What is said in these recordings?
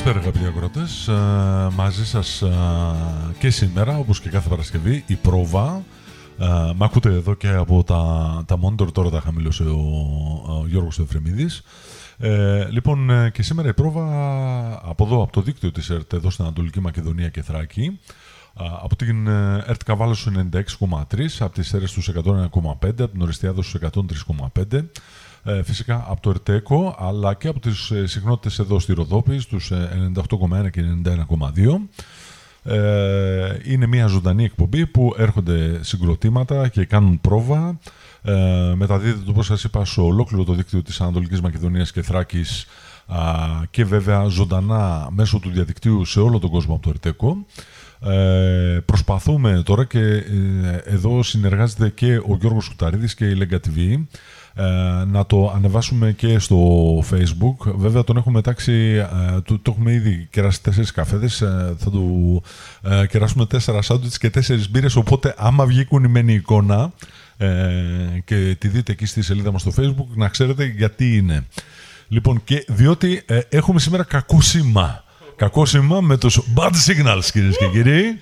Καλησπέρα αγαπητοί ακροατές, μαζί σας και σήμερα, όπως και κάθε Παρασκευή, η πρόβα. Μ' ακούτε εδώ και από τα monitor, τώρα τα χαμήλωσε ο Γιώργος Εφρεμίδης. Λοιπόν, και σήμερα η πρόβα από εδώ, από το δίκτυο της ΕΡΤ, εδώ στην Ανατολική Μακεδονία και Θράκη, από την ΕΡΤ Καβάλα στους 96,3, από τις αίρες στους 101,5, από την Οριστιάδα στους 103,5. Φυσικά από το ΕΡΤΕΚΟ, αλλά και από τις συχνότητες εδώ στη Ροδόπη, στους 98,1 και 91,2. Είναι μια ζωντανή εκπομπή που έρχονται συγκροτήματα και κάνουν πρόβα. Μεταδίδεται, όπως σας είπα, σε ολόκληρο το δίκτυο της Ανατολικής Μακεδονίας και Θράκης και βέβαια ζωντανά μέσω του διαδικτύου σε όλο τον κόσμο από το ΕΡΤΕΚΟ. Προσπαθούμε τώρα και εδώ συνεργάζεται και ο Γιώργος Κουταρίδης και η Λέγκα TV να το ανεβάσουμε και στο Facebook. Βέβαια τον έχουμε τάξει, το έχουμε ήδη κεράσει 4 καφέδες, θα του κεράσουμε 4 σάντουιτς και 4 μπύρες, οπότε άμα βγει κουνημένη εικόνα και τη δείτε εκεί στη σελίδα μας στο Facebook, να ξέρετε γιατί είναι. Λοιπόν, και διότι έχουμε σήμερα κακό σήμα. Κακό σήμα με τους bad signals, κυρίες και κύριοι.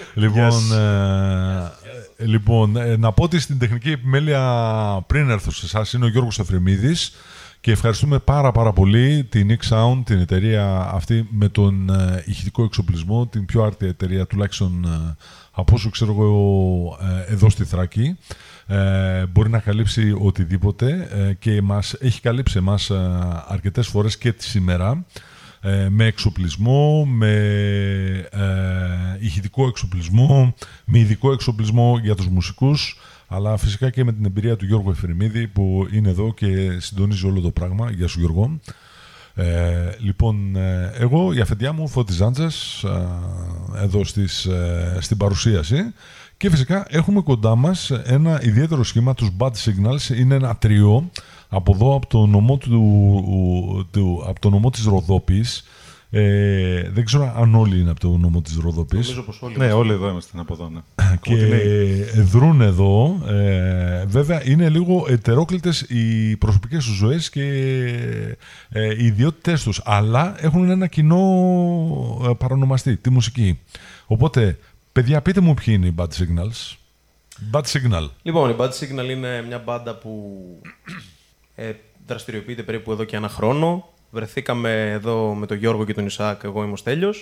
Λοιπόν, να πω ότι στην τεχνική επιμέλεια πριν έρθω σε εσάς είναι ο Γιώργος Εφρεμίδης και ευχαριστούμε πάρα πολύ την Nick Sound, την εταιρεία αυτή με τον ηχητικό εξοπλισμό, την πιο άρτια εταιρεία τουλάχιστον από όσο ξέρω εγώ εδώ στη Θράκη. Μπορεί να καλύψει οτιδήποτε και μας έχει καλύψει εμάς αρκετές φορές και τη σήμερα. Με εξοπλισμό, με ηχητικό εξοπλισμό, με ειδικό εξοπλισμό για τους μουσικούς, αλλά φυσικά και με την εμπειρία του Γιώργου Εφρεμίδη που είναι εδώ και συντονίζει όλο το πράγμα. Γεια σου Γιώργο. Λοιπόν, εγώ η αφεντιά μου Φώτης Ζάντζας εδώ στην παρουσίαση και φυσικά έχουμε κοντά μας ένα ιδιαίτερο σχήμα, τους Bad Signals. Είναι ένα τριό από εδώ, από το νομό της Ροδόπης. Δεν ξέρω αν όλοι είναι από το νομό της Ροδόπης. Νομίζω πως όλοι. Ναι, όλοι εδώ είμαστε από εδώ. Ναι. Και δρούν εδώ. Βέβαια, είναι λίγο ετερόκλητες οι προσωπικές τους ζωές και οι ιδιότητές τους. Αλλά έχουν ένα κοινό παρονομαστή, τη μουσική. Οπότε, παιδιά, πείτε μου ποιοι είναι οι Bad Signals. Bad Signal. Λοιπόν, η Bad Signal είναι μια μπάντα που δραστηριοποιείται περίπου εδώ και ένα χρόνο. Βρεθήκαμε εδώ με τον Γιώργο και τον Ισαάκ, εγώ είμαι ο Στέλιος.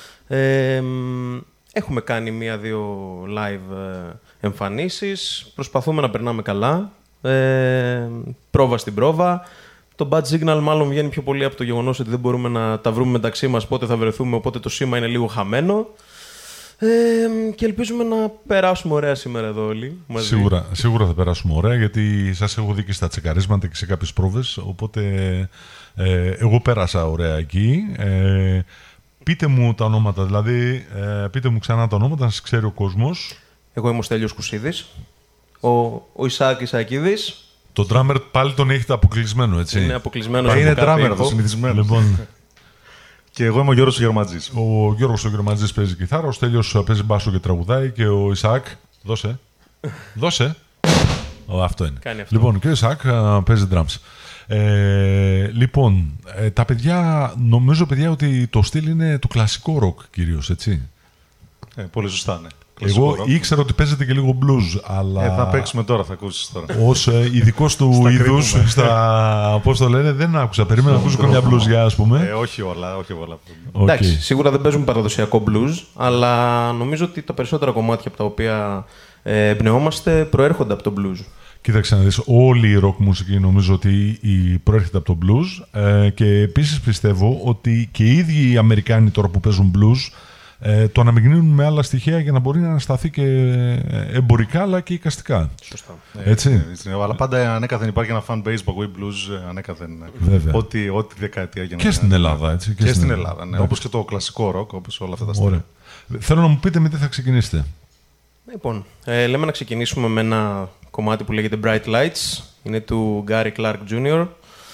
Έχουμε κάνει 1-2 live εμφανίσεις. Προσπαθούμε να περνάμε καλά. Πρόβα στην πρόβα. Το Bad Signal μάλλον βγαίνει πιο πολύ από το γεγονός ότι δεν μπορούμε να τα βρούμε μεταξύ μας πότε θα βρεθούμε, οπότε το σήμα είναι λίγο χαμένο. Και ελπίζουμε να περάσουμε ωραία σήμερα εδώ όλοι μαζί. Σίγουρα θα περάσουμε ωραία, γιατί σας έχω δει και στα τσεκαρίσματα και σε κάποιες πρόβες, οπότε εγώ πέρασα ωραία εκεί. Πείτε μου τα ονόματα, δηλαδή πείτε μου ξανά τα ονόματα, να σας ξέρει ο κόσμος. Εγώ είμαι ο Στέλιος Κουσίδης, ο Ισαάκ Ισαακίδης. Το drummer πάλι τον έχετε αποκλεισμένο, έτσι. Είναι αποκλεισμένο. Είναι drummer, το συνηθισμένο. Λοιπόν, και εγώ είμαι ο Γιώργος ο Γερμαντζής. Ο Γιώργος ο Γερμαντζής παίζει κιθάρα, ο Στέλιος παίζει μπάσο και τραγουδάει και ο Ισαάκ. Δώσε. Αυτό είναι. Αυτό. Λοιπόν, και ο Ισαάκ παίζει drums. Λοιπόν, τα παιδιά, νομίζω παιδιά ότι το στυλ είναι το κλασικό ροκ κυρίως, έτσι. Πολύ σωστά, ναι. Εγώ ήξερα ότι παίζετε και λίγο blues, αλλά... θα παίξουμε τώρα, θα ακούσεις τώρα. Ως ειδικός του είδους, πώς το λένε, δεν άκουσα. Περίμενα να ακούσω καμιά blues, ας πούμε. Όχι όλα. Εντάξει, σίγουρα δεν παίζουμε παραδοσιακό blues, αλλά νομίζω ότι τα περισσότερα κομμάτια από τα οποία εμπνεόμαστε προέρχονται από το blues. Κοίταξε να δεις, όλη η rock μουσική νομίζω ότι προέρχεται από το blues και επίσης πιστεύω ότι και οι ίδιοι οι Αμερικάνοι τώρα που παίζουν blues το αναμειγνύουν με άλλα στοιχεία για να μπορεί να ανασταθεί και εμπορικά αλλά και εικαστικά. Σωστά. Έτσι. Αλλά πάντα ανέκαθεν υπάρχει ένα fan base που ακούει blues ανέκαθεν. Ό,τι δεκαετία γίνεται. Και στην Ελλάδα, έτσι. Και στην Ελλάδα, ναι. Όπως και το κλασικό rock, όπως όλα αυτά τα στοιχεία. Θέλω να μου πείτε με τι θα ξεκινήσετε. Λοιπόν, λέμε να ξεκινήσουμε με ένα κομμάτι που λέγεται Bright Lights. Είναι του Gary Clark Jr.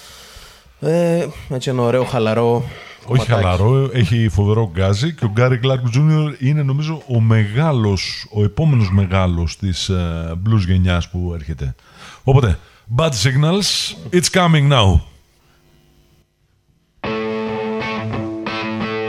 Έτσι ένα ωραίο χαλαρό. Όχι χαλαρό, έχει φοβερό γκάζι και ο Gary Clark Jr. είναι νομίζω ο επόμενος μεγάλος της blues γενιάς που έρχεται. Οπότε, Bad Signals, it's coming now.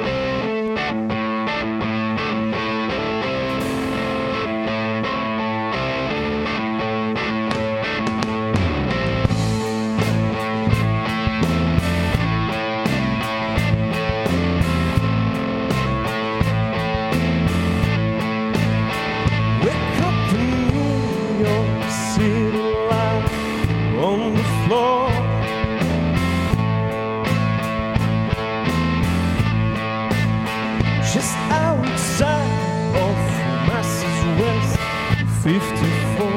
54.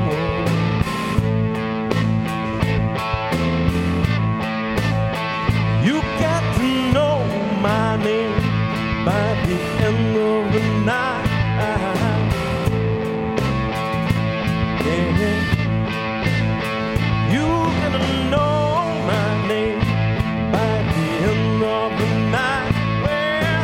You got to know my name by the end of the night. Yeah. You gotta know my name by the end of the night. Well,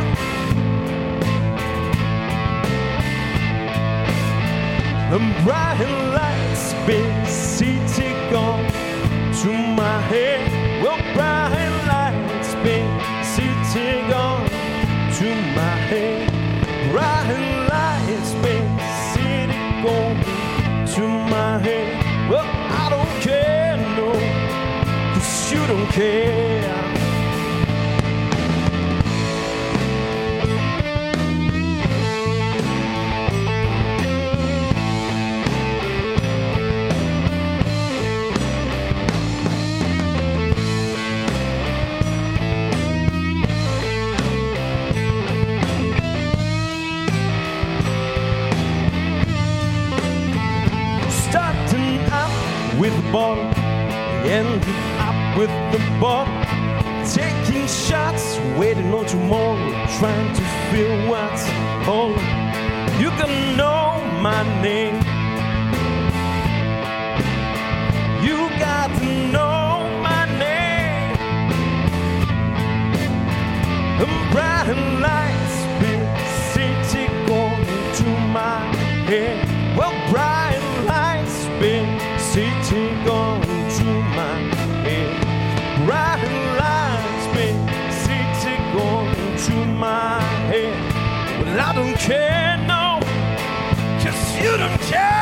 the bright lights been sitting on to my head. Well, bright lights been sitting on to my head. Bright lights been sitting on to my head. Well, I don't care, no, 'cause you don't care. With the ball, ended up with the ball, taking shots, waiting on tomorrow, trying to feel what's all. You can know my name. You got to know my name. The bright lights been sitting on to my head. Well, bright lights been sitting on to my head. Bright lights been sitting on to my head. Well, I don't care, no, 'cause you don't care.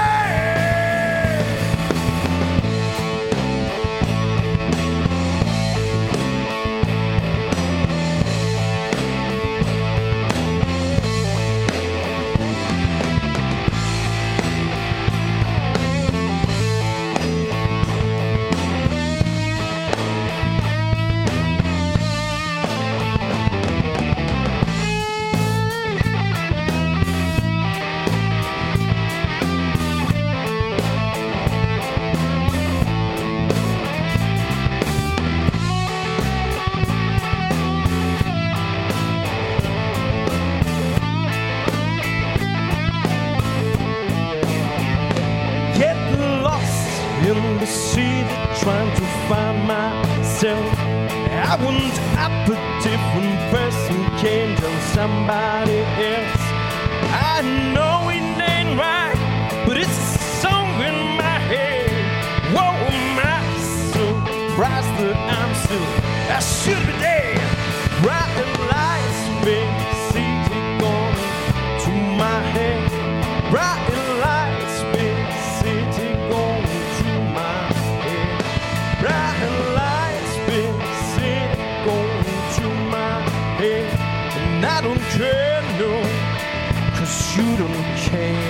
In the city, trying to find myself. I went up a different person, came from somebody else. I know it ain't right, but it's a song in my head. Whoa, am I surprised that I'm still, I should be dead. Bright lights been sitting on to my head. Bright lights been sitting on to my head. Bright lights been sitting on to my head. And I don't care, no, 'cause you don't care.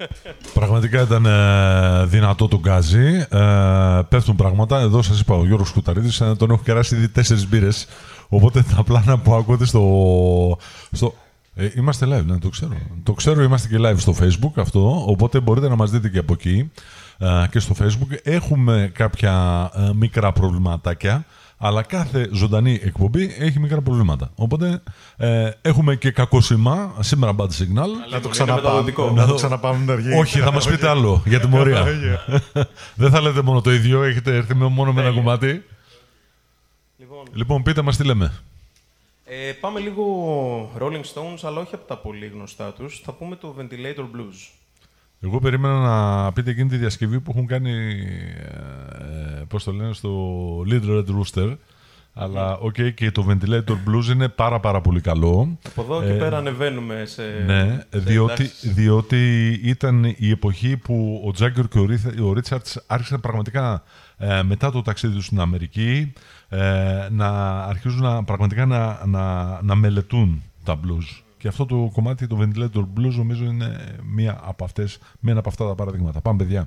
Πραγματικά ήταν δυνατό το γκάζι. Πέφτουν πράγματα. Εδώ σας είπα, ο Γιώργος Κουταρίδης τον έχω κεράσει ήδη 4 μπύρες. Οπότε τα πλάνα που ακούτε στο... είμαστε live, ναι, το ξέρω. Το ξέρω, είμαστε και live στο Facebook αυτό. Οπότε μπορείτε να μας δείτε και από εκεί και στο Facebook. Έχουμε κάποια μικρά προβληματάκια. Αλλά κάθε ζωντανή εκπομπή έχει μικρά προβλήματα. Οπότε έχουμε και κακό σήμα. Σήμερα bad signal. Να το ξαναπάμε. Όχι, θα μας πείτε άλλο για την πορεία. Δεν θα λέτε μόνο το ίδιο. Έχετε έρθει μόνο με ένα κομμάτι. Λοιπόν, πείτε μας τι λέμε. Πάμε λίγο Rolling Stones, αλλά όχι από τα πολύ γνωστά τους. Θα πούμε το Ventilator Blues. Εγώ περίμενα να πείτε εκείνη τη διασκευή που έχουν κάνει, πώς το λένε, στο Little Red Rooster. Αλλά, και το Ventilator Blues είναι πάρα πολύ καλό. Από εδώ και πέρα ανεβαίνουμε σε... Ναι, διότι ήταν η εποχή που ο Τζάγκερ και ο Ρίτσαρτς άρχισαν πραγματικά, μετά το ταξίδι τους στην Αμερική, να αρχίζουν πραγματικά να μελετούν τα blues. Και αυτό το κομμάτι, το Ventilator Blues, νομίζω είναι ένα από αυτά τα παραδείγματα. Πάμε, παιδιά.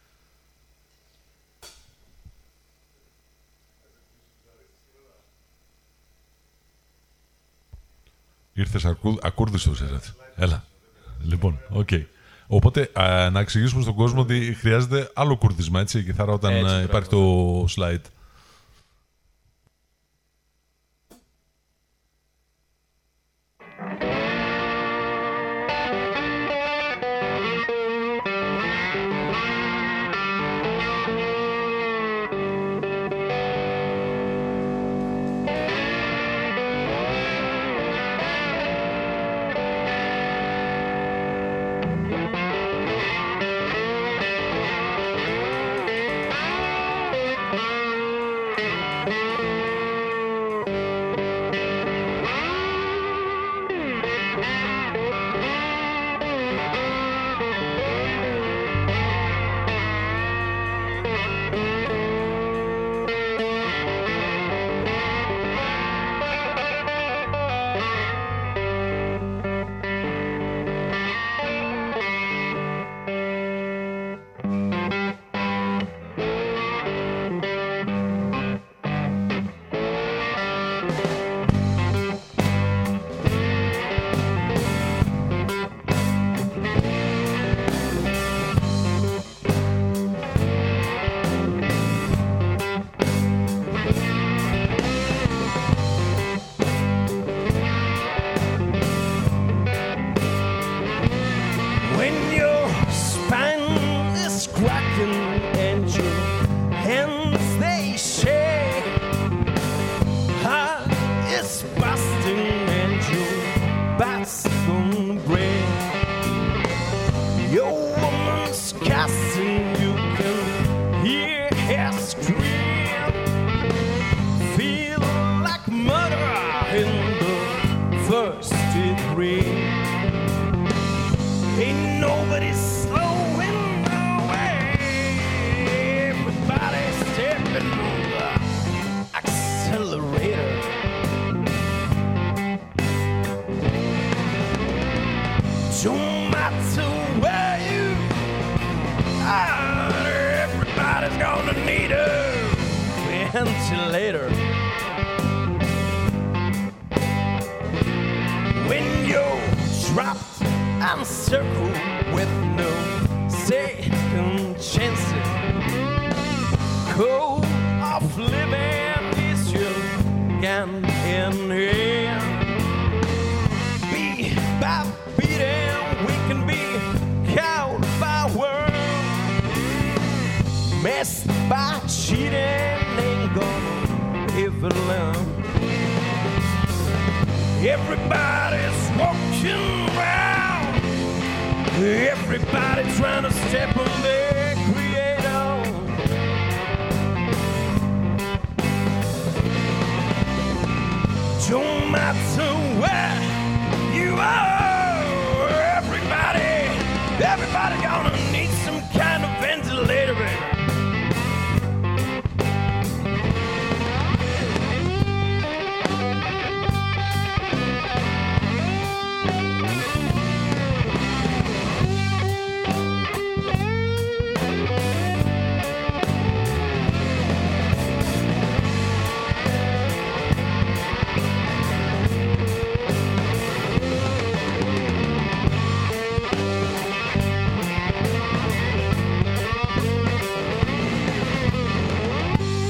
Ήρθες ακούρδιστος, έτσι. Έλα. Λοιπόν, Οπότε, να εξηγήσουμε στον κόσμο ότι χρειάζεται άλλο κουρδισμα, έτσι, η κιθάρα όταν υπάρχει το slide.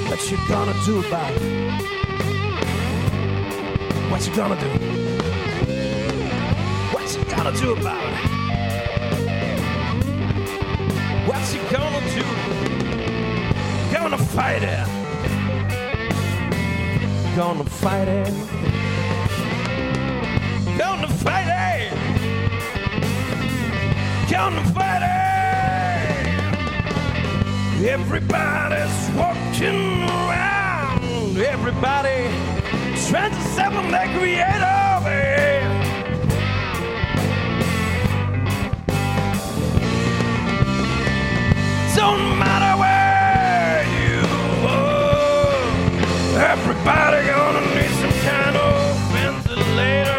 What you gonna do about it? What you gonna do? What you gonna do about it? What you gonna do? Gonna fight it. Gonna fight it. Gonna fight it. Gonna fight it. Everybody's walking around. Everybody trying to seven their creator. Don't matter where you are. Everybody gonna need some kind of ventilator.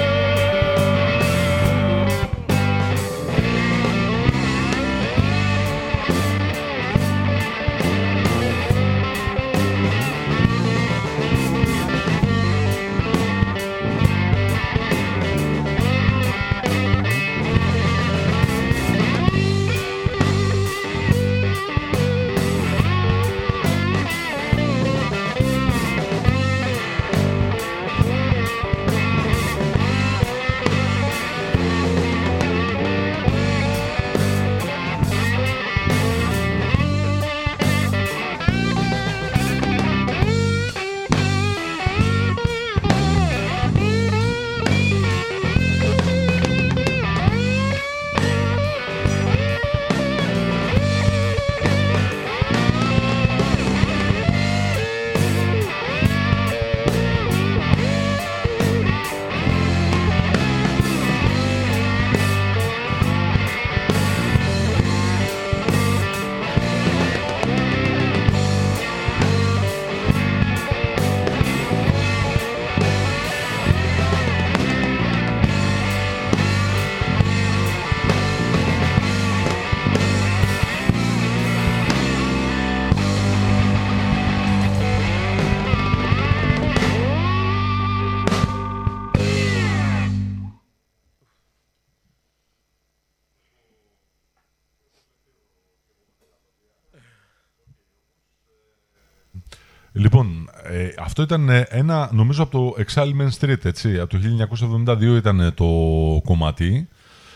Λοιπόν, αυτό ήταν ένα, νομίζω, από το Exile Main Street, έτσι. Από το 1972 ήταν το κομμάτι.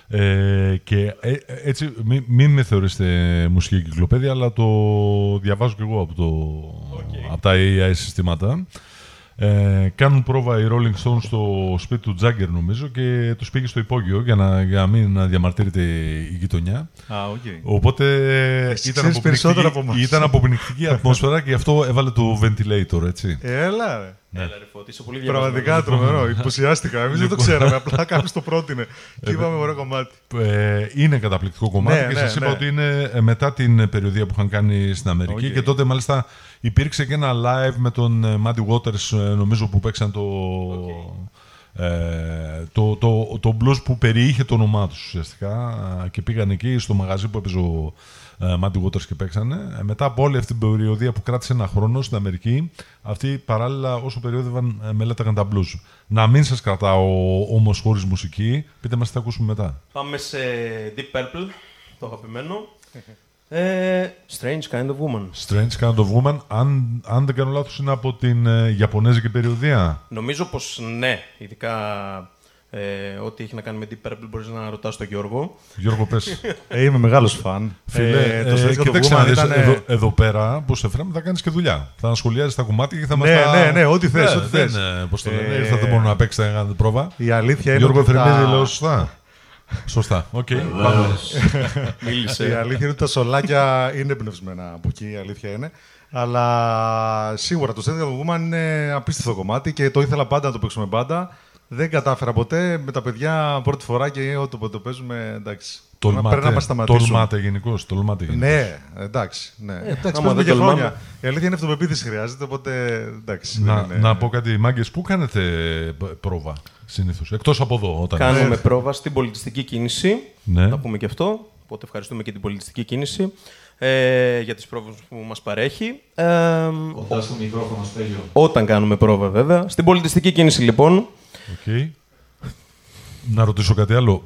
Και έτσι, μην με θεωρήσετε μουσική κυκλοπαίδεια, αλλά το διαβάζω κι εγώ από τα AI συστήματα. Κάνουν πρόβα οι Rolling Stones στο σπίτι του Jagger, νομίζω, και τους πήγε στο υπόγειο για να μην διαμαρτύρεται η γειτονιά. Okay. Οπότε ήταν αποπνικτική ατμόσφαιρα και γι' αυτό έβαλε το ventilator, έτσι. Έλα, ρε. Ναι. Έλα, ρε Φώτη, είσαι πολύ πραγματικά τρομερό. Υποψιάστηκα. Εμείς δεν το ξέραμε. Απλά κάποιος το πρότεινε. Και είπαμε ωραίο κομμάτι. Είναι καταπληκτικό κομμάτι και σας είπα ότι είναι μετά την περιοδία που είχαν κάνει στην Αμερική. Και τότε μάλιστα υπήρξε και ένα live με τον Muddy Waters, νομίζω, που παίξαν το blues που περιείχε το όνομά τους ουσιαστικά. Και πήγαν εκεί στο μαγαζί που έπαιζε ο Muddy Waters και παίξανε. Μετά από όλη αυτή την περιοδία που κράτησε ένα χρόνο στην Αμερική, αυτοί παράλληλα όσο περιόδευαν μελέταγαν τα blues. Να μην σας κρατάω όμως χωρίς μουσική, πείτε μας τι θα ακούσουμε μετά. Πάμε σε Deep Purple, το αγαπημένο. Strange Kind of Woman. Strange Kind of Woman, αν δεν κάνω λάθος, είναι από την Ιαπωνέζικη περιοδία. Νομίζω πως ναι, ειδικά ό,τι έχει να κάνει με Deep Purple μπορείς να ρωτάς τον Γιώργο. Γιώργο, πες. Είμαι μεγάλος φαν. Φίλε, κοίταξε να δεις, εδώ πέρα που σε φέραμε θα κάνεις και δουλειά. Θα σχολιάζεις τα κομμάτια και θα μας τα... Ναι, ό,τι θες. Πώς το λένε, ήρθατε μόνο να παίξετε να κάνετε πρόβα. Η αλήθεια είναι Γιώργο Θερμίδη, λέω σωστά. Σωστά, οκ. Μίλησε. Η αλήθεια είναι ότι τα σολάκια είναι εμπνευσμένα από εκεί, η αλήθεια είναι. Αλλά σίγουρα το Strange Kind of Woman είναι απίστευτο κομμάτι και το ήθελα πάντα να το παίξουμε πάντα. Δεν κατάφερα ποτέ με τα παιδιά πρώτη φορά και ό,τι το παίζουμε, εντάξει. Πρέπει να μας σταματήσουμε. Τολμάτε γενικώς. Ναι, εντάξει. Εντάξει, παίζουμε και χρόνια. Η αλήθεια είναι αυτοπεποίθηση χρειάζεται, οπότε εντάξει. Να πω κάτι, μάγκες, πού κάνετε πρόβα συνήθως, εκτός από εδώ? Όταν κάνουμε πρόβα στην πολιτιστική κίνηση, ναι. Να πούμε και αυτό, οπότε ευχαριστούμε και την πολιτιστική κίνηση για τις πρόβες που μας παρέχει. Κοντά στο μικρόφωνο, Στέλιο. Όταν κάνουμε πρόβα, βέβαια. Στην πολιτιστική κίνηση, λοιπόν. Okay. Να ρωτήσω κάτι άλλο.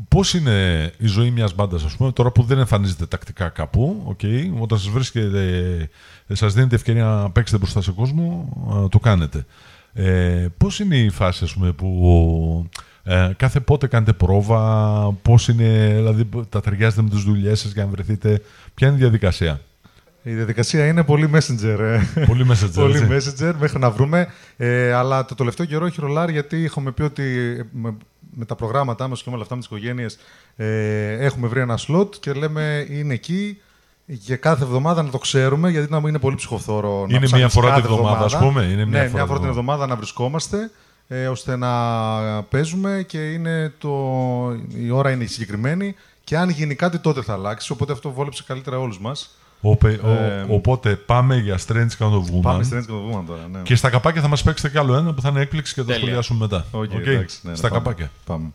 πώς είναι η ζωή μιας μπάντας, ας πούμε, τώρα που δεν εμφανίζεται τακτικά κάπου, okay, όταν σας βρίσκεται, σας δίνετε ευκαιρία να παίξετε μπροστά σε κόσμο, το κάνετε. Πώς είναι η φάση, ας πούμε, που κάθε πότε κάνετε πρόβα, πώς είναι, δηλαδή τα ταιριάζετε με τις δουλειές σας για να βρεθείτε, ποια είναι η διαδικασία? Η διαδικασία είναι πολύ messenger. Πολύ messenger, πολύ messenger μέχρι να βρούμε. Αλλά το τελευταίο καιρό έχει ρολάρει, γιατί έχουμε πει ότι με τα προγράμματά μας και με όλα αυτά με τις οικογένειες έχουμε βρει ένα slot και λέμε είναι εκεί για κάθε εβδομάδα να το ξέρουμε, γιατί να μην είναι πολύ ψυχοφθόρο. Είναι μία φορά την εβδομάδα, ας πούμε. Είναι μία φορά την εβδομάδα να βρισκόμαστε, ώστε να παίζουμε και η ώρα είναι συγκεκριμένη και αν γίνει κάτι τότε θα αλλάξει, οπότε αυτό βόλεψε καλύτερα όλους μας. Οπότε πάμε για Strange Kind of Woman. Πάμε Strange Kind of Woman τώρα, ναι. Και στα καπάκια θα μας παίξετε κι άλλο ένα που θα είναι έκπληξη και θα το σχολιάσουμε μετά. Okay, εντάξει, ναι, στα καπάκια. Πάμε.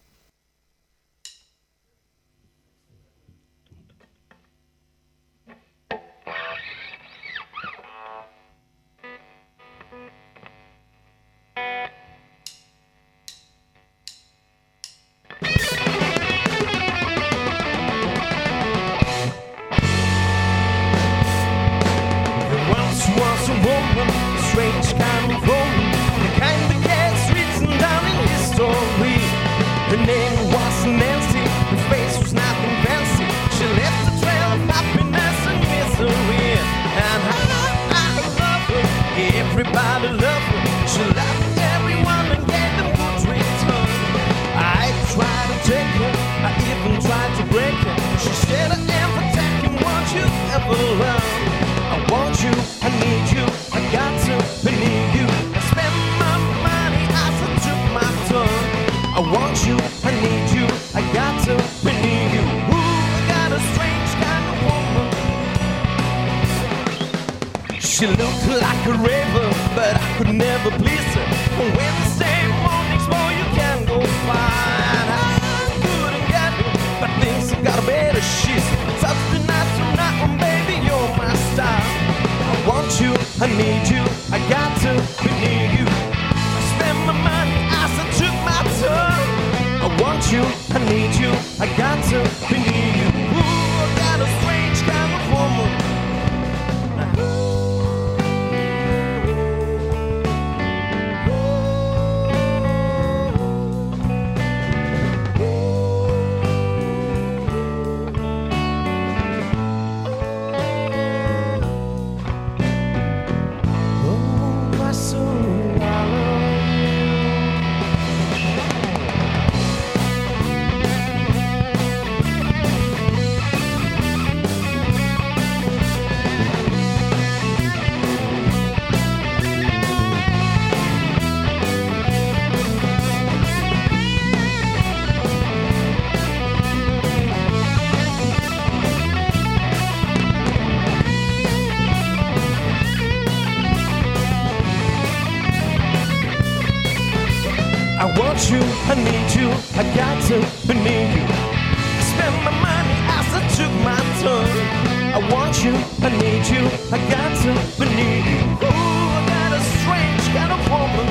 Everybody loved her. She loved everyone and gave them good return. I tried to take her, I even tried to break her. She said I am protecting what you ever learn. I want you, I need you, I got to be near you. I spend my money as I took my turn. I want you, I need you, I got to be near you. Ooh, I got a strange kind of woman. She looked like a raver, but I could never please her. Wednesday mornings, boy, you can go fine. I couldn't get her, but things got better. She's such a nice tonight, baby, you're my style. I want you, I need you, I got to be near you. I spend my money as I took my turn. I want you, I need you, I got to be near you. Ooh, I got a strange kind of woman. You, I need you, I got to be near you. I spend my money as I took my turn. I want you, I need you, I got to be near you. Ooh, I got a strange kind of woman.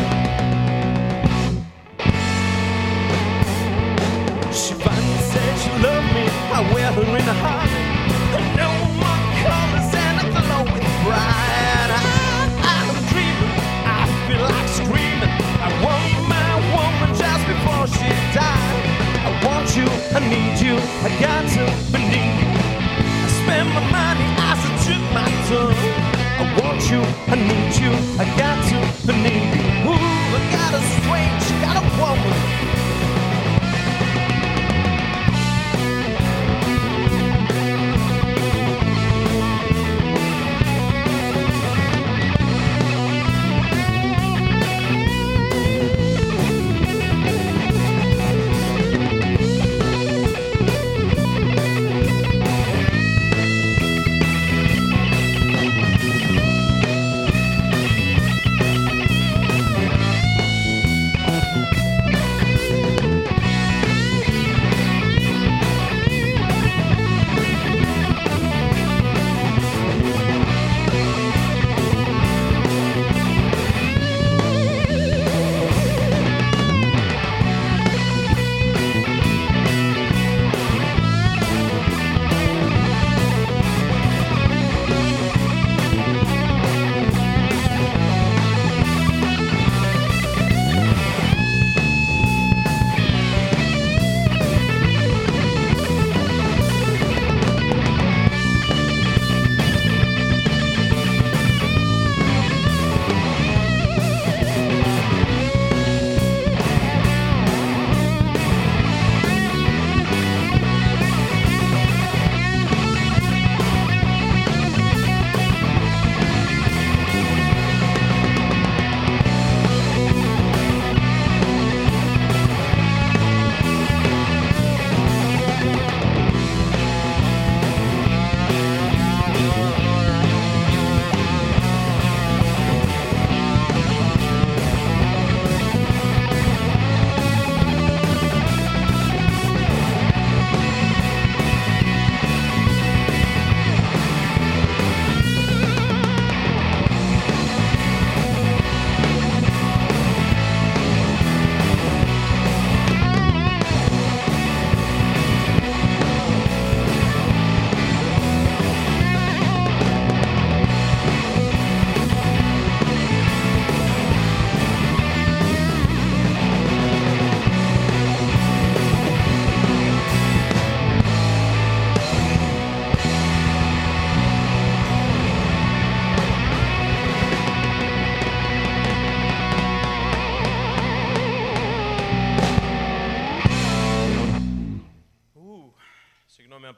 She finally said she loved me, I wear her in a heart. And no one colors and I glow with pride. I'm dreaming, I feel like screaming. I want my woman just before she died. I want you, I need you, I got to be near you. I spend my money as I took my turn. I want you, I need you, I got to be near you. Ooh, I got a strange kind of woman.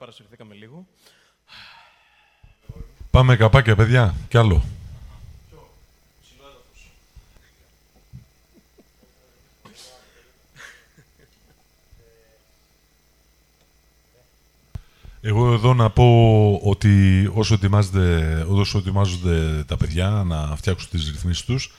παρασυρθήκαμε λίγο. Πάμε καπάκια, παιδιά. Κι άλλο. Εγώ εδώ να πω ότι όσο ετοιμάζονται τα παιδιά να φτιάξουν τις ρυθμίσεις τους,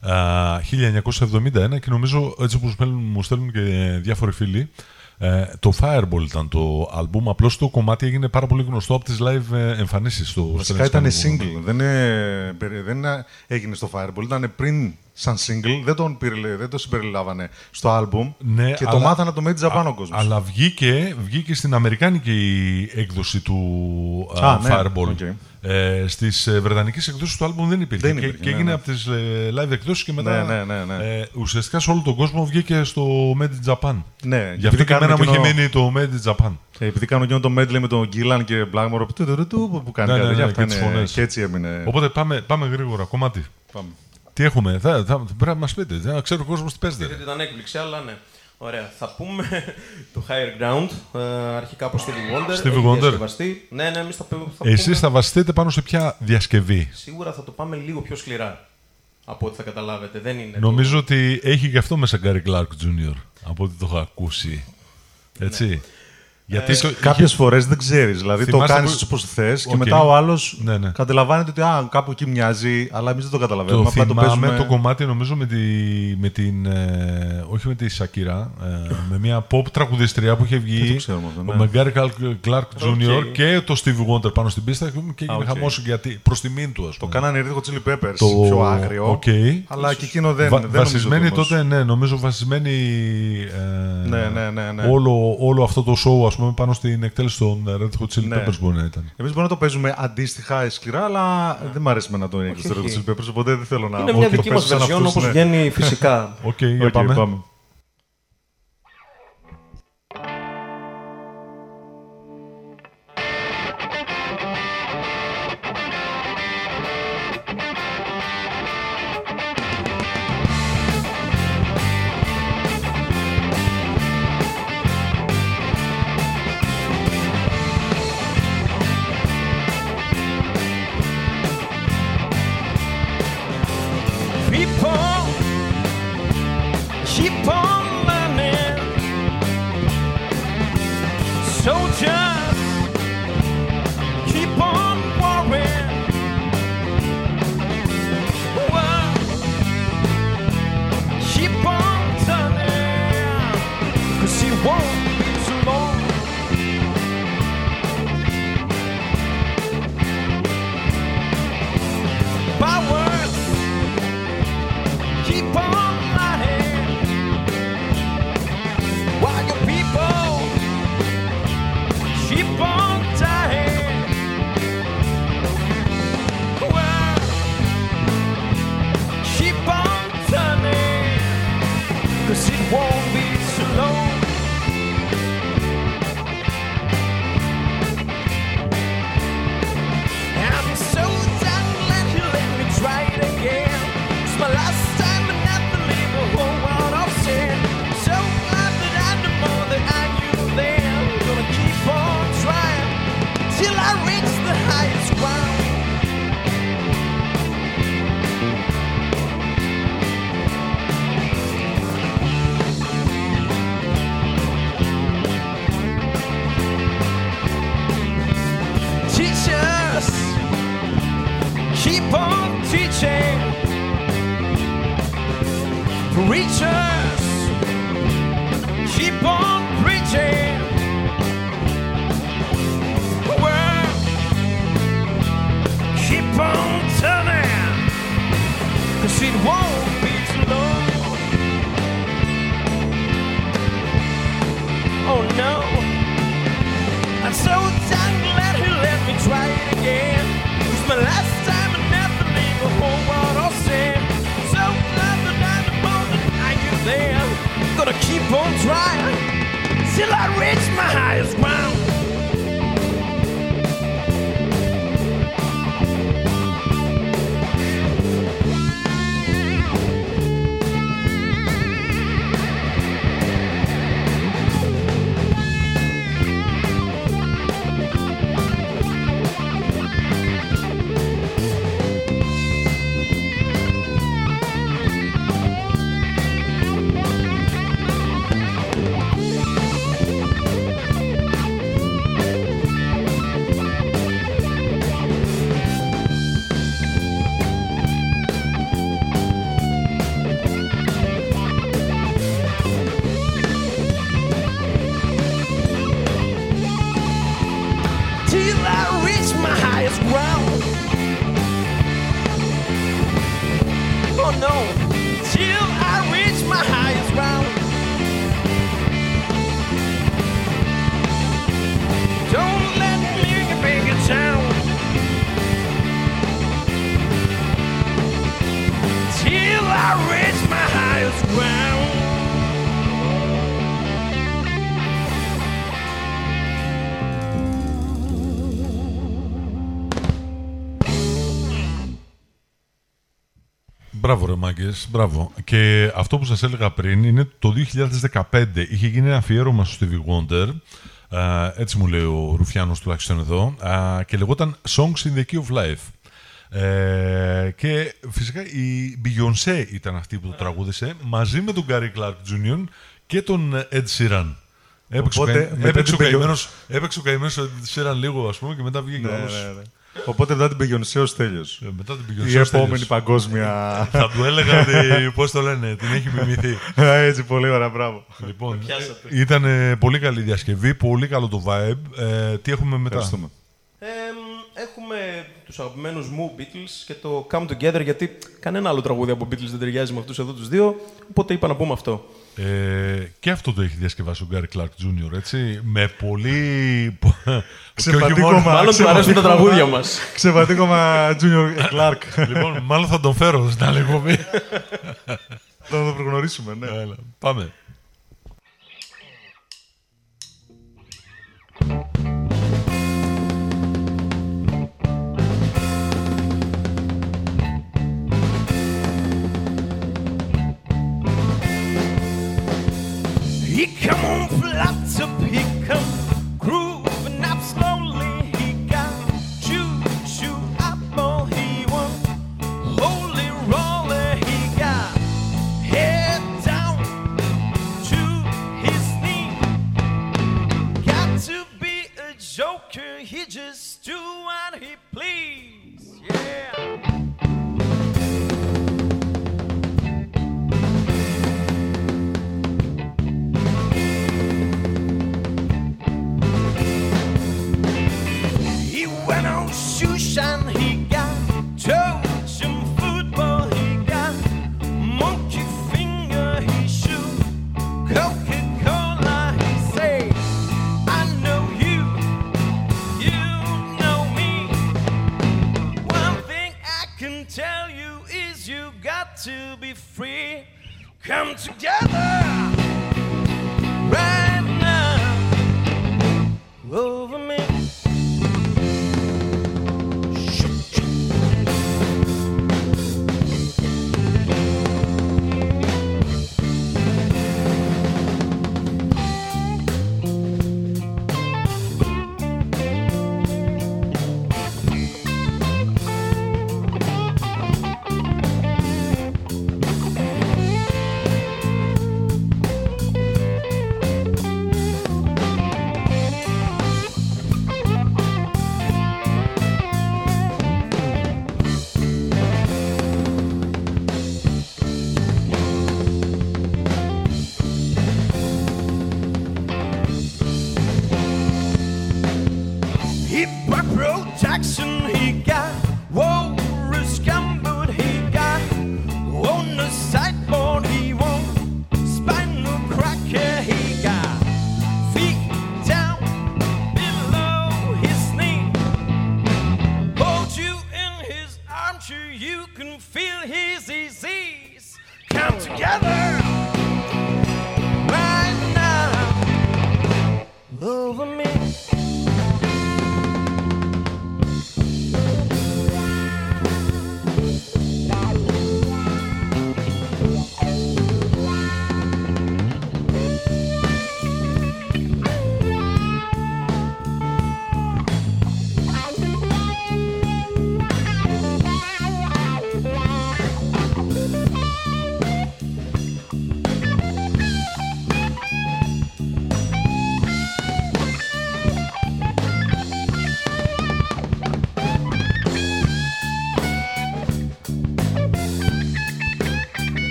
1971 και νομίζω έτσι όπως μου στέλνουν και διάφοροι φίλοι, το Fireball ήταν το άλμπουμ, απλώς το κομμάτι έγινε πάρα πολύ γνωστό από τις live εμφανίσεις. Βασικά ήταν single, δεν έγινε στο Fireball, ήταν πριν σαν single, δεν το συμπεριλάβανε στο άλμπουμ και το μάθανε από το Made in Japan ο κόσμος. Αλλά βγήκε στην αμερικάνικη έκδοση του Fireball. Okay. Στις βρετανικές εκδόσεις του άλμπουμ δεν υπήρχε. Και έγινε από τις live εκδόσεις και μετά ουσιαστικά σε όλο τον κόσμο βγήκε στο Made in Japan. Ναι, γι' αυτό και εμένα μου είχε μείνει το Made in Japan. Επειδή κάνω εκείνο το medley με τον Gillan και Blackmore που κάνει κάτι τέτοια, και έτσι έμεινε. Οπότε πάμε γρήγορα, κομμάτι. Πάμε. Τι έχουμε, πρέπει να μας πείτε, δεν ξέρω ο κόσμος τι παίζεται. Δεν ήταν έκπληξη, αλλά ναι. Ωραία, θα πούμε το Higher Ground, αρχικά από Stevie Wonder. Ναι, εμείς θα πούμε. Εσείς θα βασιστείτε πάνω σε ποια διασκευή? Σίγουρα θα το πάμε λίγο πιο σκληρά από ό,τι θα καταλάβετε. Δεν είναι νομίζω ότι έχει και αυτό μέσα Gary Clark Jr. από ό,τι το έχω ακούσει. Έτσι. Ναι. Γιατί κάποιες φορές δεν ξέρεις. Δηλαδή το κάνεις όπως θες και μετά ο άλλος καταλαβαίνετε ότι κάπου εκεί μοιάζει, αλλά εμείς δεν το καταλαβαίνουμε. Το θυμάμαι το κομμάτι νομίζω όχι με τη Σακύρα, με μια pop τραγουδιστριά που είχε βγει με Gary Clark Jr. και το Stevie Wonder πάνω στην πίστα και έγινε χαμός γιατί προς τιμήν του. Το κάνανε Red Hot Chili Peppers πιο άγριο, αλλά και εκείνο δεν βασισμένοι τότε, νομίζω βασισμένοι όλο αυτό το show πάνω στην εκτέλεση των Red Hot Chili Peppers μπορεί να ήταν. Εμείς μπορούμε να το παίζουμε αντίστοιχα σκληρά, αλλά δεν μου αρέσει να το είναι στο Red Hot Chili Peppers, οπότε δεν θέλω να... Είναι μια δική μας version όπως βγαίνει φυσικά. Οκ, για πάμε. oh no, till I reach my highest ground. Don't let me break it down. Till I reach my highest ground. Μπράβο ρε μάγκες, μπράβο. Και αυτό που σας έλεγα πριν είναι το 2015. Είχε γίνει ένα αφιέρωμα στο Stevie Wonder, έτσι μου λέει ο Ρουφιάνος τουλάχιστον εδώ, και λεγόταν Songs in the Key of Life. Και φυσικά η Beyoncé ήταν αυτή που το τραγούδισε μαζί με τον Gary Clark Jr. και τον Ed Sheeran. Έπαιξε ο καημένος Ed Sheeran λίγο, ας πούμε, και μετά βγήκε όλος. Οπότε μετά την Beyoncé ως τέλειος. Μετά την Beyoncé η επόμενη παγκόσμια. Θα του έλεγα ότι, πώς το λένε, την έχει μιμηθεί. Έτσι, πολύ ωραία, μπράβο. Λοιπόν, ήταν πολύ καλή διασκευή, πολύ καλό το vibe. Τι έχουμε μετά? Έχουμε τους αγαπημένους μου Beatles και το Come Together, γιατί κανένα άλλο τραγούδι από Beatles δεν ταιριάζει με αυτούς εδώ τους δύο, οπότε είπα να πούμε αυτό. Και αυτό το έχει διασκευάσει ο Gary Clark Jr., έτσι, με πολύ... Μάλλον του αρέσουν τα τραγούδια μας. Ξεβατήκωμα Junior Clark. Λοιπόν, μάλλον θα τον φέρω στην άλλη εκπομπή. Θα τον προγνωρίσουμε, ναι. Πάμε. He come on flat up, he come grooving up slowly. He got choo-choo apple, he won holy roller. He got head down to his knee. Got to be a joker, he just do what he please. Yeah. And he got Trojan football, he got monkey finger, he shoot Coca-Cola, he say, I know you, you know me. One thing I can tell you is you got to be free. Come together right now over me.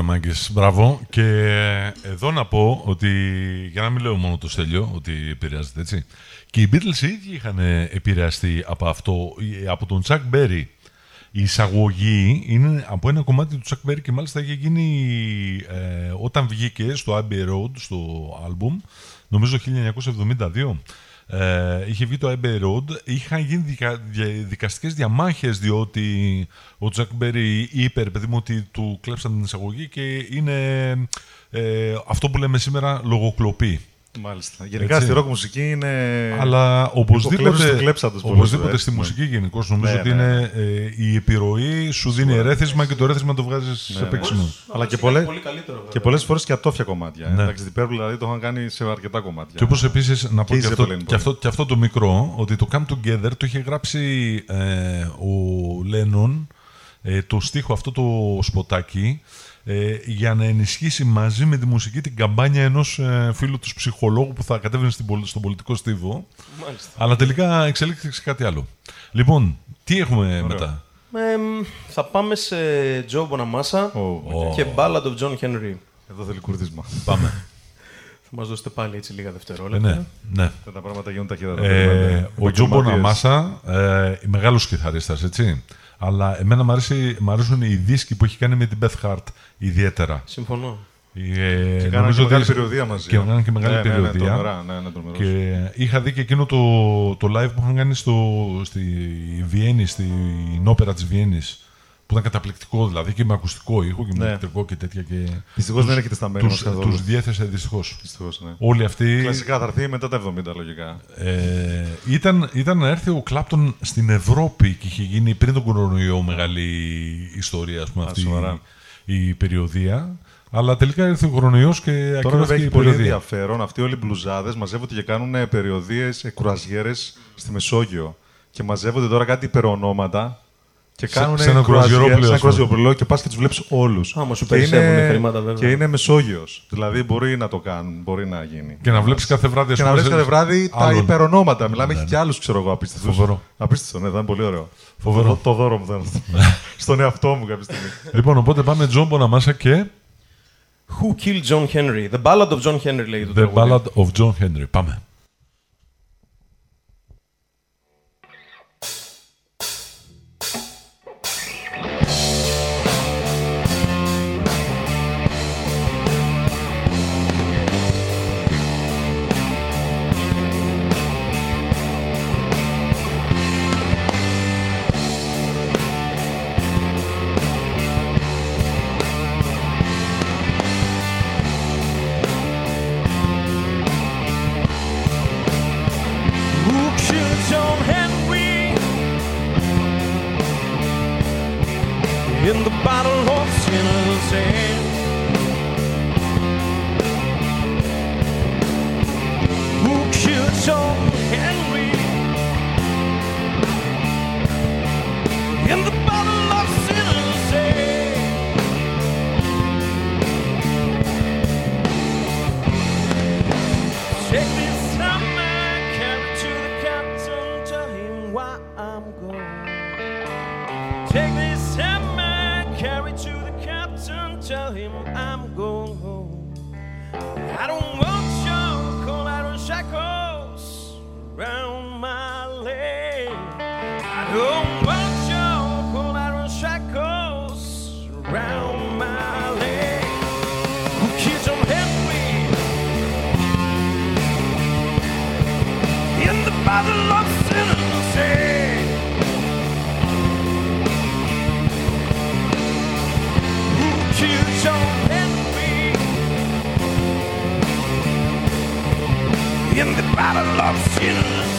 Μάγκης, μπράβο. Και εδώ να πω ότι, για να μην λέω μόνο το Στέλιο, ότι επηρεάζεται, έτσι. Και οι Beatles οι ίδιοι είχαν επηρεαστεί από αυτό, από τον Chuck Berry. Η εισαγωγή είναι από ένα κομμάτι του Chuck Berry και μάλιστα είχε γίνει όταν βγήκε στο Abbey Road, στο άλμπουμ, νομίζω 1972. Είχε βγει το Abbey Road, είχαν γίνει δικαστικές διαμάχες διότι ο Chuck Berry είπε, παιδί μου, ότι του κλέψαν την εισαγωγή και είναι αυτό που λέμε σήμερα λογοκλοπή. Μάλιστα. Γενικά στη ροκ μουσική είναι. Αλλά οπωσδήποτε στη μουσική γενικώς νομίζω ότι είναι η επιρροή σου δίνει ερέθισμα και το ερέθισμα το βγάζει σε παίξιμο. Αλλά και πολλές φορές και ατόφια κομμάτια. Εντάξει, την Purple δηλαδή το είχαν κάνει σε αρκετά κομμάτια. Και όπως επίσης να πω και αυτό το μικρό, ότι το Come Together το είχε γράψει ο Lennon, το στίχο αυτό το σποτάκι, για να ενισχύσει μαζί με τη μουσική την καμπάνια ενός φίλου του ψυχολόγου που θα κατέβαινε στον πολιτικό στίβο. Μάλιστα. Αλλά τελικά εξελίχθηκε σε κάτι άλλο. Λοιπόν, τι έχουμε μετά? Θα πάμε σε Joe Bonamassa και Ballad of John Henry. Εδώ θέλει κουρδίσμα. Πάμε. Θα μας δώσετε πάλι έτσι λίγα δευτερόλεπτα. Ναι. Τα πράγματα γίνουν ταχύτατα. Ο Joe Bonamassa, μεγάλος κιθαρίστας, έτσι. Αλλά εμένα μου αρέσουν οι δίσκοι που έχει κάνει με την Beth Hart ιδιαίτερα. Συμφωνώ. Και κάνανε και μεγάλη περιοδία μαζί. Και κάνανε και μεγάλη περιοδία. Και είχα δει και εκείνο το live που είχαν κάνει στη Βιέννη, στην όπερα της Βιέννης. Που ήταν καταπληκτικό, δηλαδή και με ακουστικό ήχο και με ηλεκτρικό και τέτοια. Δυστυχώς δεν έχετε στα μέρη μας καθόλου. Τους διέθεσε δυστυχώς. Ναι. Όλοι αυτοί. Κλασικά θα έρθει μετά τα 70 λογικά. Ήταν να έρθει ο Κλάπτον στην Ευρώπη και είχε γίνει πριν τον κορονοϊό μεγάλη ιστορία, ας πούμε, αυτή η περιοδία. Αλλά τελικά ήρθε ο κορονοϊός και ακυρώθηκε η περιοδία. Τώρα έχει πολύ ενδιαφέρον. Αυτοί όλοι οι μπλουζάδες μαζεύονται και κάνουν περιοδίες, κουραζιέρες στη Μεσόγειο. Και μαζεύονται τώρα κάτι υπερονόματα. Και κάνουν ένα κρουαζιερόπλοιο και πας και τους βλέπεις όλους. Άμα σου περισσεύουν χρήματα, βέβαια. Και είναι Μεσόγειος. Δηλαδή μπορεί να το κάνουν, μπορεί να γίνει. Και να βλέπεις κάθε βράδυ, τα υπερονόματα. Μιλάμε, έχει και άλλους, ξέρω εγώ, απίστευτους. Απίστευτο, ναι, ήταν πολύ ωραίο. Φοβερό. Το δώρο μου ήταν στον εαυτό μου κάποια στιγμή. Λοιπόν, οπότε πάμε John Bonamassa και. Who Killed John Henry? The Ballad of John Henry, λέει το The τραγούδι. Ballad of John Henry. Πάμε. In the battle of sinners and who killed John Henry in the battle of sinners and take this hammer, carry to the captain, tell him why I'm going. Take this hammer, carry to the captain, tell him I'm going home. I don't want your cold iron shackles round my leg. I don't want your cold iron shackles round my leg. Who killed John Henry in the battle of sinners? Killed John Henry in the battle of sinners.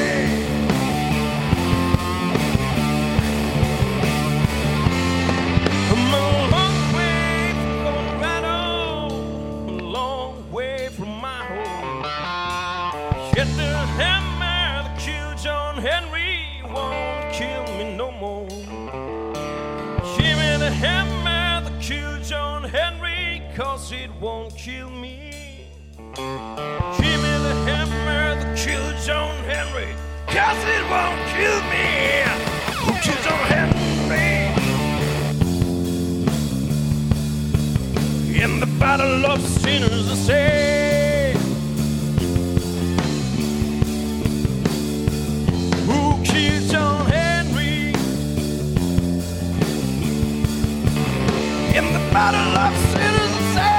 I'm a long way from Colorado, a long way from my home. Yet the hammer that killed John Henry won't kill me no more. Give me the hammer, kill John Henry, cause it won't kill me. Give me the hammer that killed John Henry, cause it won't kill me. Who killed John Henry? battle of sinners, I say. Who killed John Henry in the battle of sinners, I say.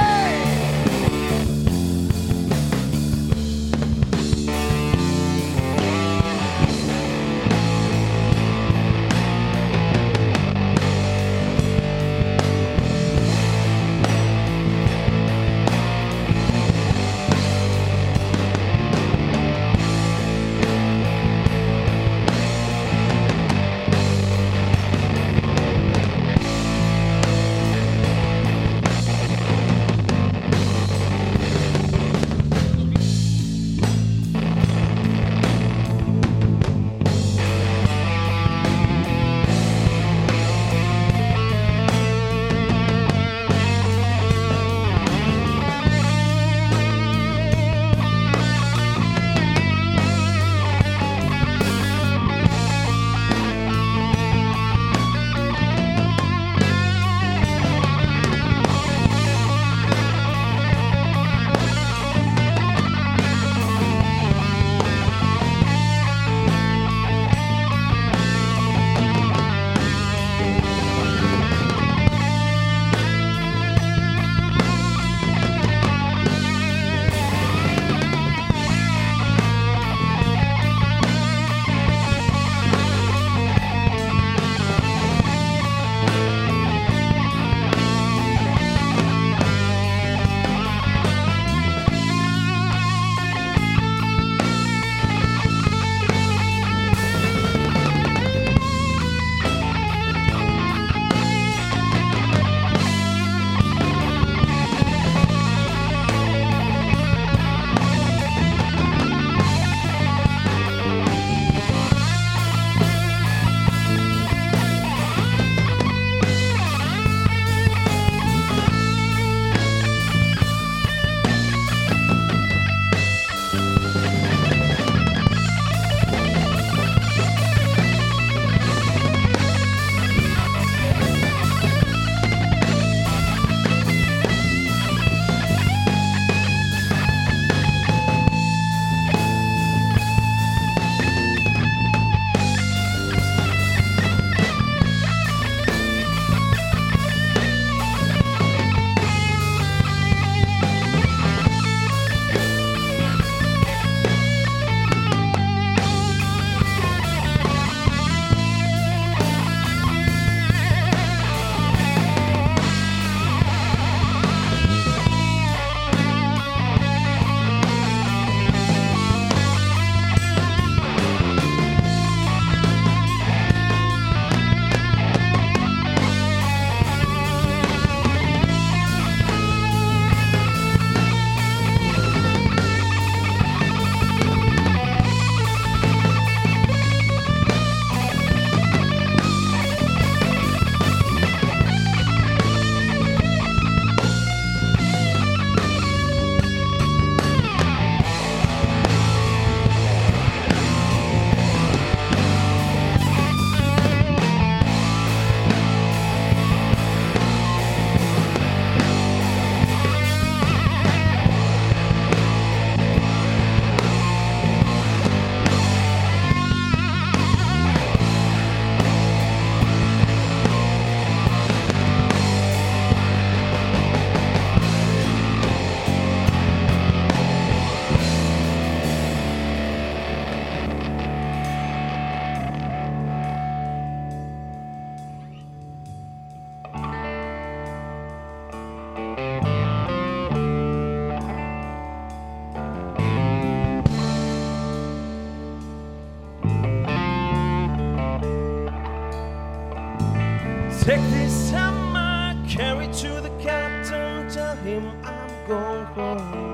Take this hammer, carry to the captain, tell him I'm going home.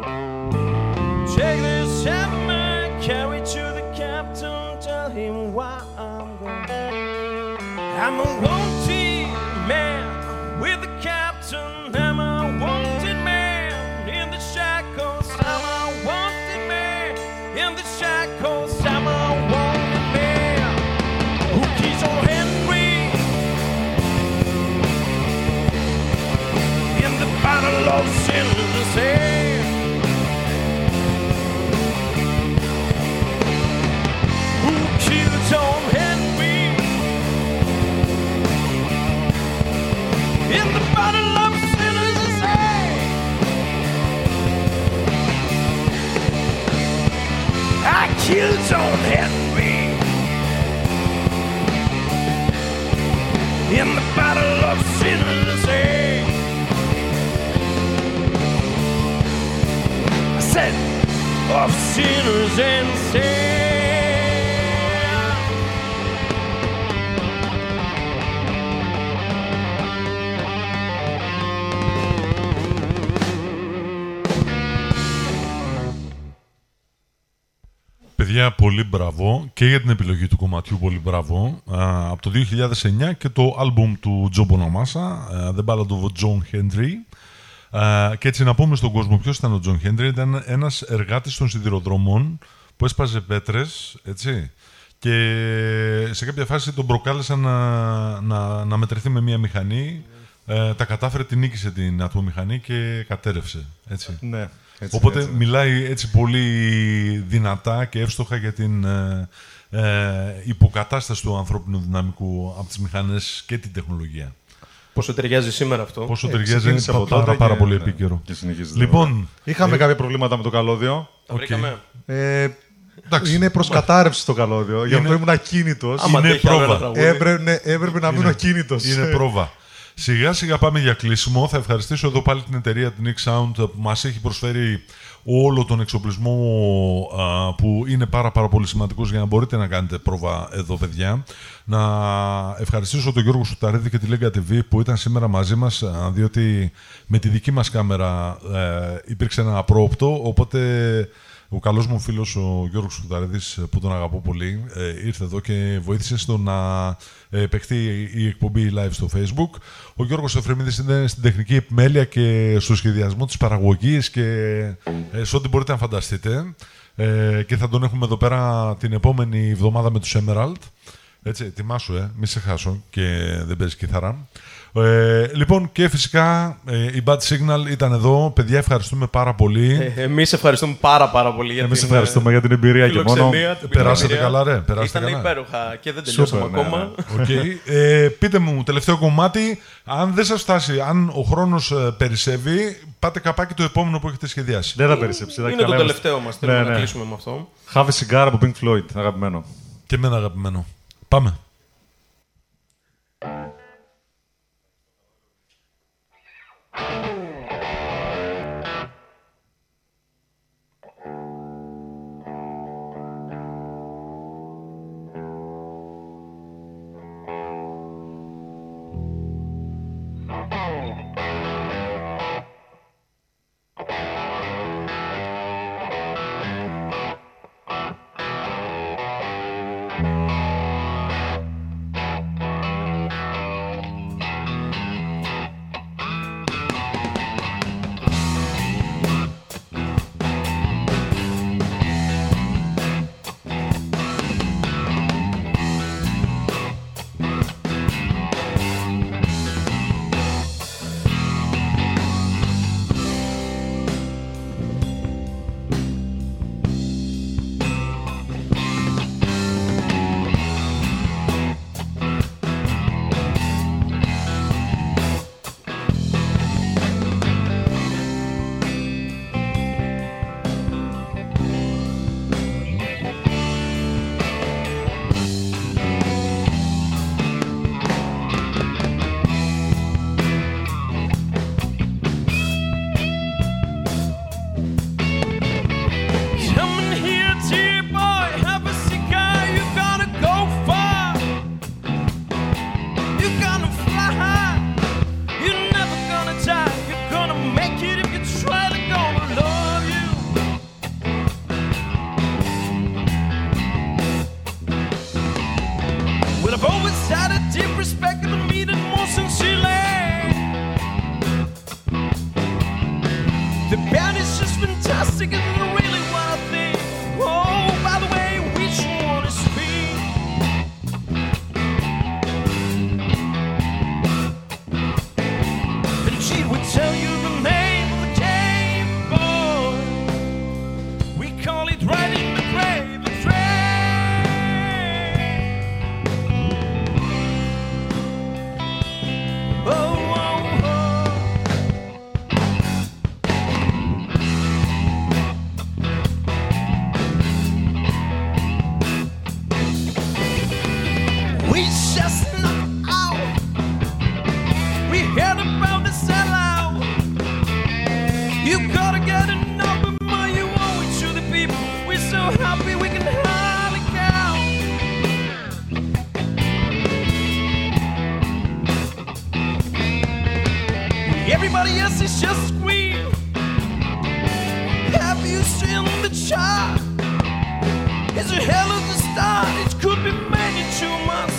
Take this hammer, carry to the captain, tell him why I'm going. I'm a wanted man with the captain. I'm a wanted man in the shackles. I'm a wanted man in the shackles. I'm a wanted man who keeps on Henry in the battle of sin. the same. Who killed John Henry in the battle of Sinners' Say? I killed John Henry in the battle of Sinners' Say. I said of sinners and sin. Παιδιά, πολύ μπράβο και για την επιλογή του κομματιού, πολύ μπράβο. Από το 2009 και το άλμπουμ του Τζο Μποναμάσα, The Ballad of John Henry. Και έτσι να πούμε στον κόσμο ποιος ήταν ο John Henry. Ήταν ένας εργάτης των σιδηροδρόμων που έσπαζε πέτρες, έτσι. Και σε κάποια φάση τον προκάλεσαν να μετρηθεί με μία μηχανή. Τα κατάφερε, την νίκησε την ατμομηχανή και κατέρευσε, έτσι. Ναι. Έτσι, Οπότε έτσι. μιλάει έτσι πολύ δυνατά και εύστοχα για την υποκατάσταση του ανθρώπινου δυναμικού από τις μηχανές και την τεχνολογία. Πόσο ταιριάζει σήμερα αυτό. Πόσο ταιριάζει, ξεκίνησε είναι από τότε πάρα και- πολύ ναι, επίκαιρο. και συνεχίζεται. Λοιπόν, Είχαμε κάποια προβλήματα με το καλώδιο. Τα βρήκαμε. εντάξει, Είναι προς κατάρρευση το καλώδιο. Γι' αυτό ήμουν ακίνητος. Άμα είναι αντέχει άλλο ένα πρόβα. τραγούδι. Έπρεπε να μείνω ακίνητος. είναι πρόβα. Σιγά σιγά πάμε για κλείσιμο. Θα ευχαριστήσω εδώ πάλι την εταιρεία την Nick Sound που μας έχει προσφέρει όλο τον εξοπλισμό που είναι πάρα πολύ σημαντικός για να μπορείτε να κάνετε πρόβα εδώ, παιδιά. Να ευχαριστήσω τον Γιώργο Σουταρίδη και τη Lega TV που ήταν σήμερα μαζί μας, διότι με τη δική μας κάμερα υπήρξε ένα απρόοπτο, οπότε ο καλός μου φίλος ο Γιώργος Σουταρίδης, που τον αγαπώ πολύ, ήρθε εδώ και βοήθησε στο να παιχτεί η εκπομπή live στο Facebook. Ο Γιώργος Εφρεμίδης είναι στην τεχνική επιμέλεια και στο σχεδιασμό της παραγωγής και σε ό,τι μπορείτε να φανταστείτε. Και θα τον έχουμε εδώ πέρα την επόμενη εβδομάδα με τους Emerald. Έτσι, ετοιμάσου, μη σε χάσω και δεν παίζει κιθάρα. Λοιπόν, και φυσικά η Bad Signal ήταν εδώ. Παιδιά, ευχαριστούμε πάρα πολύ. Εμείς ευχαριστούμε πάρα πολύ για Εμείς την ευχαριστούμε για την εμπειρία και μόνο. φιλοξενία, την Περάσατε εμπειρία. καλά, ρε. Περάσατε Ήταν καλά. υπέροχα και δεν τελειώσαμε Σούπερ, ναι, ακόμα. ναι. Οκ. Πείτε μου, τελευταίο κομμάτι. Αν δεν σας φτάσει, αν ο χρόνος περισσεύει, πάτε καπάκι το επόμενο που έχετε σχεδιάσει. Δεν θα περισσέψει. Είναι το τελευταίο μας. Θέλουμε να κλείσουμε με αυτό. Have a cigar από Pink Floyd, αγαπημένο. Και εμένα αγαπημένο. Πάμε. Everybody else is just scream. Have you seen the chart? It's a hell of a start. It could be many 2 months.